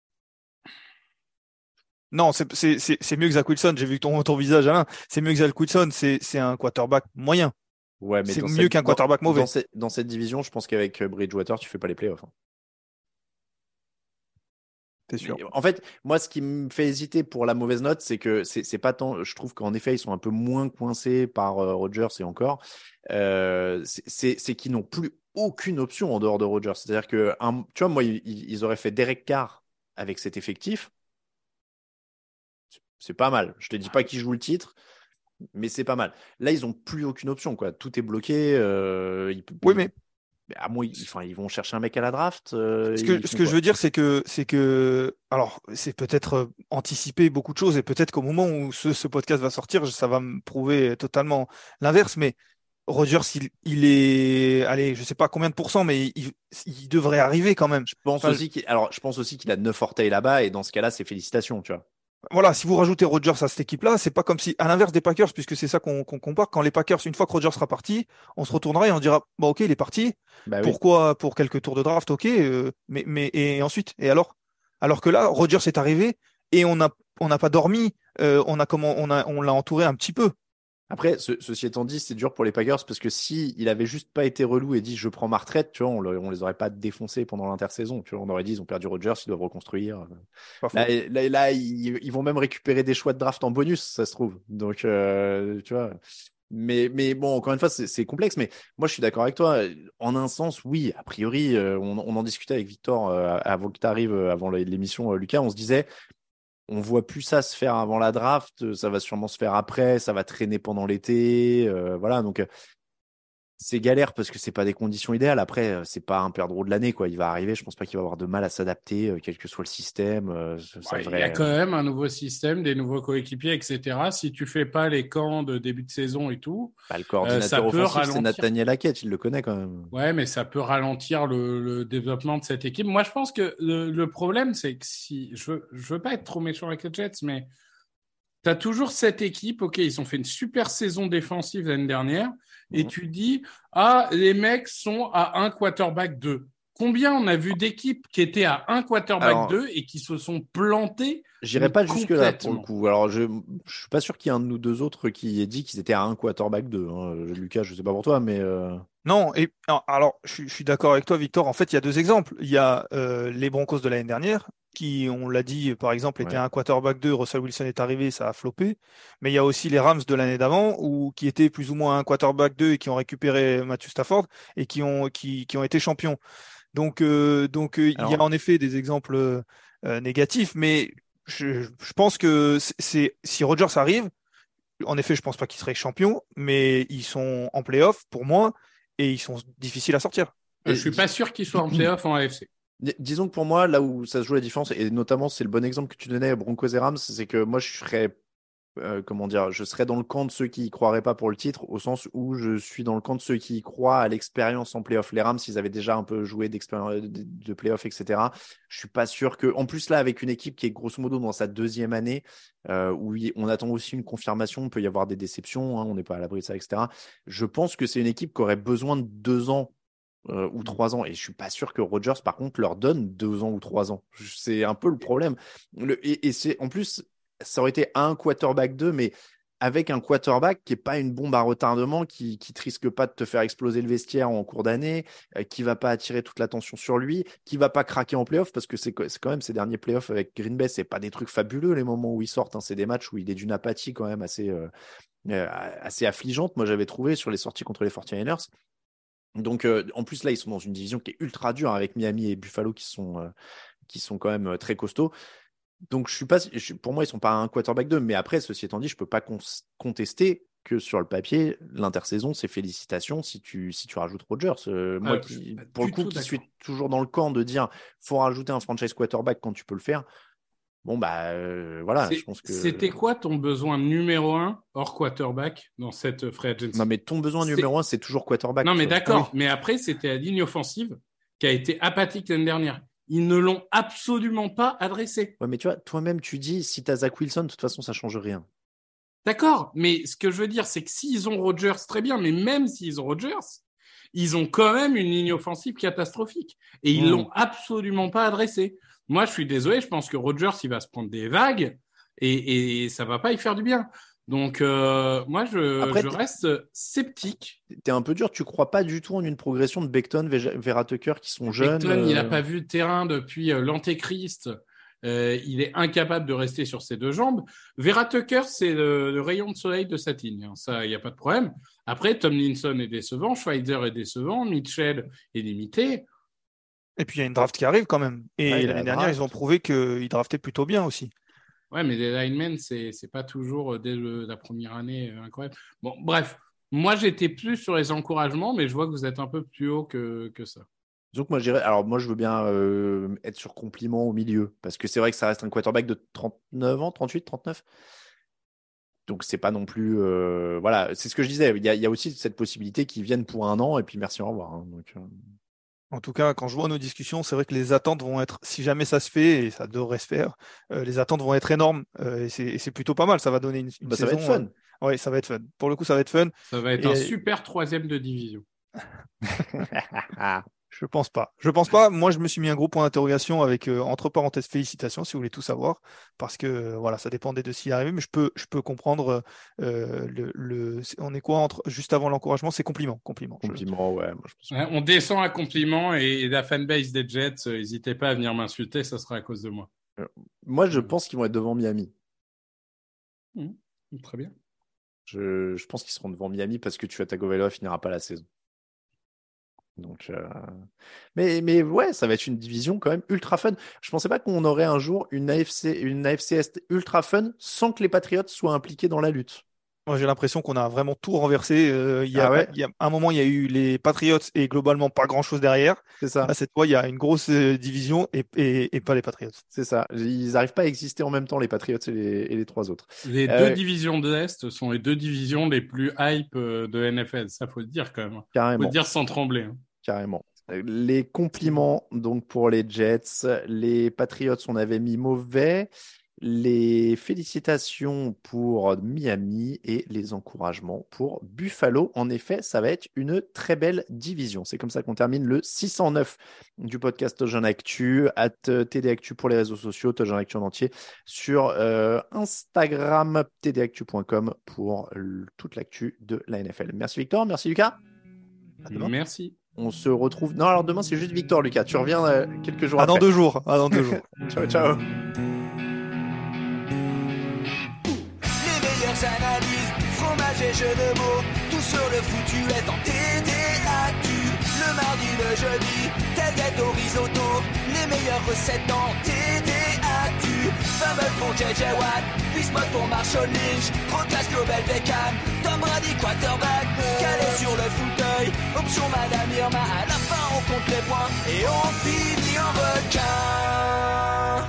Speaker 8: Non, c'est c'est- c'est- c'est mieux que Zach Wilson. J'ai vu ton, ton visage, Alain. C'est mieux que Zach Wilson. C'est c'est un quarterback moyen.
Speaker 7: Ouais, mais
Speaker 8: C'est
Speaker 7: dans
Speaker 8: mieux
Speaker 7: cette-
Speaker 8: qu'un
Speaker 7: dans-
Speaker 8: quarterback mauvais.
Speaker 7: Dans, cette, dans cette division, je pense qu'avec euh, Bridgewater, tu fais pas les playoffs. hein.
Speaker 8: T'es sûr.
Speaker 7: Mais, en fait, moi, ce qui me fait hésiter pour la mauvaise note, c'est que c'est c'est pas tant. Je trouve qu'en effet, ils sont un peu moins coincés par euh, Rodgers et encore. Euh, c'est c'est- c'est qu'ils n'ont plus aucune option en dehors de Rodgers. C'est-à-dire que, un- tu vois, moi, ils, ils auraient fait Derek Carr avec cet effectif. C'est c'est pas mal. Je te dis pas qui joue le titre, mais c'est pas mal. Là, ils ont plus aucune option, quoi. Tout est bloqué. Euh, ils,
Speaker 8: Oui,
Speaker 7: ils-
Speaker 8: mais
Speaker 7: à moins, ils, enfin, ils vont chercher un mec à la draft. euh,
Speaker 8: ce
Speaker 7: ils
Speaker 8: que, ce
Speaker 7: font
Speaker 8: que
Speaker 7: quoi
Speaker 8: je veux dire, c'est que, c'est que, alors, c'est peut-être euh, anticiper beaucoup de choses et peut-être qu'au moment où ce, ce podcast va sortir, ça va me prouver totalement l'inverse. Mais Rodgers, il, il est, allez, je sais pas combien de pourcents, mais il, il devrait arriver quand même.
Speaker 7: Je pense
Speaker 8: Enfin,
Speaker 7: aussi qu'il, alors, je pense aussi qu'il a neuf orteils là-bas et dans ce cas-là, c'est félicitations, tu vois.
Speaker 8: Voilà, si vous rajoutez Rodgers à cette équipe-là, c'est pas comme si, à l'inverse des Packers, puisque c'est ça qu'on qu'on compare, quand les Packers, une fois que Rodgers sera parti, on se retournera et on dira, bon, ok, il est parti.
Speaker 7: Bah oui.
Speaker 8: Pourquoi? Pour quelques tours de draft, ok, euh, mais, mais, et ensuite, et alors? Alors que là, Rodgers est arrivé et on n'a on n'a pas dormi, euh, on a comment, on a, on l'a entouré un petit peu.
Speaker 7: Après, ce- ceci étant dit, c'est dur pour les Packers parce que si il avait juste pas été relou et dit je prends ma retraite, tu vois, on, le- on les aurait pas défoncés pendant l'intersaison. Tu vois, on aurait dit ils ont perdu Rodgers, ils doivent reconstruire.
Speaker 8: Pas faux.
Speaker 7: Là, là, là, ils, ils vont même récupérer des choix de draft en bonus, ça se trouve. Donc, euh, tu vois. Mais, mais bon, encore une fois, c'est c'est complexe. Mais moi, je suis d'accord avec toi. En un sens, oui, a priori, euh, on, on en discutait avec Victor euh, avant que tu arrives, avant l'émission, euh, Lucas. On se disait, on voit plus ça se faire avant la draft. Ça va sûrement se faire après. Ça va traîner pendant l'été. euh, voilà. Donc, euh, c'est galère parce que c'est pas des conditions idéales. Après, euh, c'est pas un perdreau de l'année, quoi. Il va arriver. Je pense pas qu'il va avoir de mal à s'adapter, euh, quel que soit le système. euh, ça
Speaker 9: Ouais, il
Speaker 7: devrait-
Speaker 9: y a quand même un nouveau système, des nouveaux coéquipiers, et cetera. Si tu fais pas les camps de début de saison et tout,
Speaker 7: Bah, le
Speaker 9: Euh, ça
Speaker 7: coordinateur
Speaker 9: peut
Speaker 7: offensif, c'est
Speaker 9: ralentir.
Speaker 7: Nathaniel Hackett. Il le connaît quand même.
Speaker 9: ouais, mais ça peut ralentir le, le développement de cette équipe. Moi, je pense que le, le problème, c'est que si je veux, je veux pas être trop méchant avec les Jets, mais tu as toujours cette équipe. Ok, ils ont fait une super saison défensive l'année dernière, et
Speaker 7: Mhm.
Speaker 9: tu dis ah, les mecs sont à un quarterback deux. Combien on a vu d'équipes qui étaient à un quarterback
Speaker 7: Alors,
Speaker 9: deux et qui se sont plantées?
Speaker 7: J'irai pas jusque-là pour le
Speaker 9: complètement.
Speaker 7: coup. Alors, je, je suis pas sûr qu'il y ait un de nous deux autres qui ait dit qu'ils étaient à un quarterback deux. Hein. Lucas, je sais pas pour toi, mais euh,
Speaker 8: Non, et alors, alors, je, suis- je suis d'accord avec toi, Victor. En fait, il y a deux exemples. Il y a euh, les Broncos de l'année dernière, qui, on l'a dit, par exemple, étaient
Speaker 7: Ouais.
Speaker 8: un quarterback deux. Russell Wilson est arrivé, ça a floppé. Mais il y a aussi les Rams de l'année d'avant, où qui étaient plus ou moins un quarterback deux et qui ont récupéré Matthew Stafford et qui ont qui, qui ont été champions. Donc, euh, donc euh, il y a
Speaker 7: Alors-
Speaker 8: en effet des exemples euh, négatifs, mais je, je pense que c'est c'est- si Rodgers arrive, en effet, je pense pas qu'ils seraient champions, mais ils sont en playoff pour moi et ils sont difficiles à sortir.
Speaker 9: Euh, je suis pas sûr qu'ils soient en playoff en A F C.
Speaker 7: D- Disons que pour moi, là où ça se joue la différence, et notamment c'est le bon exemple que tu donnais, Broncos et Rams, c'est que moi je serais, euh, comment dire, je serais dans le camp de ceux qui y croiraient pas pour le titre, au sens où je suis dans le camp de ceux qui y croient à l'expérience en playoff. Les Rams, ils avaient déjà un peu joué d'expérience de, de playoff, et cetera. Je suis pas sûr que, en plus là, avec une équipe qui est grosso modo dans sa deuxième année, euh, où il- on attend aussi une confirmation, il peut y avoir des déceptions, hein, on n'est pas à l'abri de ça, et cetera. Je pense que c'est une équipe qui aurait besoin de deux ans. Euh, ou trois ans, et je suis pas sûr que Rodgers par contre leur donne deux ans ou trois ans. C'est un peu le problème. Le, et, et c'est en plus, ça aurait été un quarterback deux, mais avec un quarterback qui est pas une bombe à retardement, qui qui te risque pas de te faire exploser le vestiaire en cours d'année, euh, qui va pas attirer toute l'attention sur lui, qui va pas craquer en playoff, parce que c'est c'est quand même ces derniers playoffs avec Green Bay, c'est pas des trucs fabuleux les moments où ils sortent, hein. C'est des matchs où il est d'une apathie quand même assez euh, euh, assez affligeante. Moi j'avais trouvé sur les sorties contre les forty-niners. Donc, euh, en plus, là, ils sont dans une division qui est ultra dure, hein, avec Miami et Buffalo qui sont, euh, qui sont quand même euh, très costauds. Donc, je suis pas, je, pour moi, ils sont pas un quarterback deux. Mais après, ceci étant dit, je peux pas con- contester que sur le papier, l'intersaison, c'est félicitations si tu, si tu rajoutes Rodgers. Euh, moi,
Speaker 9: Euh,
Speaker 7: qui,
Speaker 9: pas
Speaker 7: pour le
Speaker 9: du
Speaker 7: coup,
Speaker 9: tout
Speaker 7: qui
Speaker 9: d'accord.
Speaker 7: suis toujours dans le camp de dire faut rajouter un franchise quarterback quand tu peux le faire. Bon, bah, euh, voilà,
Speaker 9: C'est-
Speaker 7: je pense que.
Speaker 9: C'était quoi ton besoin numéro un hors quarterback dans cette free agency?
Speaker 7: Non, mais ton besoin
Speaker 9: C'est-
Speaker 7: numéro un, c'est toujours quarterback.
Speaker 9: Non, mais
Speaker 7: tu vois.
Speaker 9: d'accord.
Speaker 8: Ah oui.
Speaker 9: Mais après, c'était la ligne offensive qui a été apathique l'année dernière. Ils ne l'ont absolument pas adressée.
Speaker 7: Ouais, mais tu vois, toi-même, tu dis si t'as Zach Wilson, de toute façon, ça change rien.
Speaker 9: D'accord. Mais ce que je veux dire, c'est que s'ils ont Rodgers, très bien. Mais même s'ils ont Rodgers, ils ont quand même une ligne offensive catastrophique. Et ils
Speaker 7: Mmh.
Speaker 9: l'ont absolument pas adressée. Moi, je suis désolé. Je pense que Rodgers, il va se prendre des vagues et, et ça va pas y faire du bien. Donc, euh, moi, je,
Speaker 7: Après,
Speaker 9: je
Speaker 7: t'es-
Speaker 9: reste sceptique.
Speaker 7: T'es un peu dur, tu crois pas du tout en une progression de Becton, Ve- Vera Tucker qui sont jeunes.
Speaker 9: Becton, il n'a
Speaker 7: euh,
Speaker 9: pas vu le terrain depuis euh, l'Antéchrist. Euh, il est incapable de rester sur ses deux jambes. Vera Tucker, c'est le, le rayon de soleil de cette ligne. hein. Ça, il n'y a pas de problème. Après, Tomlinson est décevant, Schweitzer est décevant, Mitchell est limité.
Speaker 8: Et puis il y a une draft qui arrive quand même. Et
Speaker 7: Ouais, il y a
Speaker 8: l'année
Speaker 7: la
Speaker 8: dernière,
Speaker 7: draft.
Speaker 8: ils ont prouvé qu'ils draftaient plutôt bien aussi.
Speaker 9: Ouais, mais les linemen, c'est c'est pas toujours euh, dès le- la première année euh, incroyable. Bon, bref, moi j'étais plus sur les encouragements, mais je vois que vous êtes un peu plus haut que, que ça.
Speaker 7: Donc moi je dirais, alors moi je veux bien euh, être sur compliment au milieu, parce que c'est vrai que ça reste un quarterback de trente-neuf ans, trente-huit, trente-neuf. Donc c'est pas non plus, euh, voilà, c'est ce que je disais. Il y a, il y a aussi cette possibilité qu'ils viennent pour un an et puis merci, au revoir. hein. Donc, euh,
Speaker 8: En tout cas, quand je vois nos discussions, c'est vrai que les attentes vont être, si jamais ça se fait, et ça devrait se faire, euh, les attentes vont être énormes. euh, et c'est et c'est plutôt pas mal. Ça va donner une, une
Speaker 7: bah, ça
Speaker 8: saison.
Speaker 7: va être fun.
Speaker 8: euh, ouais, ça va être fun. Pour le coup, ça va être fun.
Speaker 9: Ça va être
Speaker 8: Et-
Speaker 9: un super troisième de division.
Speaker 8: Je pense pas. Je pense pas. Moi, je me suis mis un gros point d'interrogation avec, euh, entre parenthèses, félicitations, si vous voulez tout savoir, parce que euh, voilà, ça dépendait de s'il arrivait, mais je peux, je peux comprendre. euh, le, le, c'est- on est quoi entre juste avant l'encouragement, c'est compliment, compliment. Je-
Speaker 7: Compliment, ouais. Moi, je pense que-
Speaker 9: Ouais, on descend à compliment et, et la fanbase des Jets, euh, n'hésitez pas à venir m'insulter, ça sera à cause de moi.
Speaker 7: Moi je
Speaker 9: Mm.
Speaker 7: pense qu'ils vont être devant Miami.
Speaker 9: Très bien.
Speaker 7: Je, je pense qu'ils seront devant Miami parce que Tua Tagovailoa finira pas la saison. Donc, euh, mais, mais ouais, ça va être une division quand même ultra fun. Je pensais pas qu'on aurait un jour une A F C, une A F C Est ultra fun sans que les Patriots soient impliqués dans la lutte.
Speaker 8: Moi, j'ai l'impression qu'on a vraiment tout renversé. Euh, il y a,
Speaker 7: Ah ouais
Speaker 8: il y a un moment, il y a eu les Patriots et globalement pas grand-chose derrière.
Speaker 7: C'est ça,
Speaker 8: Là, cette fois, il y a une grosse euh, division et, et, et pas les Patriots.
Speaker 7: c'est ça. Ils n'arrivent pas à exister en même temps, les Patriots et les, et les trois autres.
Speaker 9: Les
Speaker 7: Euh,
Speaker 9: deux divisions de l'Est sont les deux divisions les plus hype euh, de N F L, ça faut le dire quand même. Faut
Speaker 7: Carrément.
Speaker 9: le dire sans trembler. hein.
Speaker 7: Carrément. Les compliments donc pour les Jets, les Patriots, on avait mis mauvais. Les félicitations pour Miami et les encouragements pour Buffalo. En effet, ça va être une très belle division. C'est comme ça qu'on termine le six cent neuf du podcast Touchdown Actu, at T D Actu pour les réseaux sociaux, Touchdown Actu en entier, sur euh, Instagram, t d actu point com pour l- toute l'actu de la N F L. Merci Victor, merci Lucas. À demain.
Speaker 9: Merci.
Speaker 7: On se retrouve. Non, alors demain c'est juste Victor, Lucas. Tu reviens euh, quelques jours
Speaker 8: Ah, dans
Speaker 7: après.
Speaker 8: deux jours. Ah, dans deux jours.
Speaker 7: Ciao, ciao.
Speaker 10: Les meilleures analyses, fromage et jeux de mots, tout sur le foutu est en T D Actu. Le mardi, le jeudi, tailgate au risotto, les meilleures recettes en T D Actu. Fameux ton J J Watt, Bismuth ton Marshall Lynch, Procast Global Beckham, Tom Brady quarterback, calé sur le fauteuil, option Madame Irma, à la fin on compte les points et on finit en requin.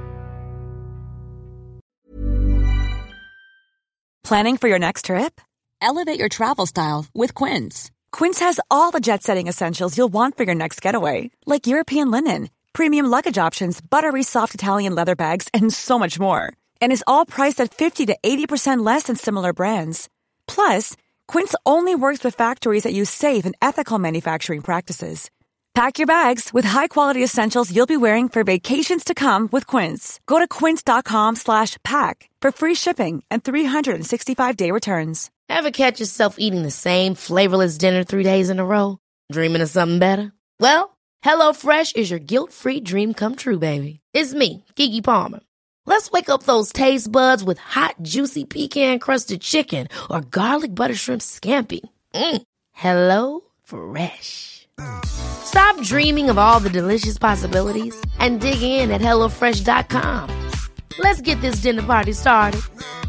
Speaker 11: Planning for your next trip? Elevate your travel style with Quince. Quince has all the jet-setting essentials you'll want for your next getaway, like European linen, premium luggage options, buttery soft Italian leather bags, and so much more. And is all priced at fifty to eighty percent less than similar brands. Plus, Quince only works with factories that use safe and ethical manufacturing practices. Pack your bags with high-quality essentials you'll be wearing for vacations to come with Quince. Go to quince.com slash pack for free shipping and three sixty-five day returns.
Speaker 12: Ever catch yourself eating the same flavorless dinner three days in a row? Dreaming of something better? Well, HelloFresh is your guilt-free dream come true, baby. It's me, Keke Palmer. Let's wake up those taste buds with hot, juicy pecan-crusted chicken or garlic butter shrimp scampi. Mm. Hello Fresh. Stop dreaming of all the delicious possibilities and dig in at hello fresh dot com. Let's get this dinner party started.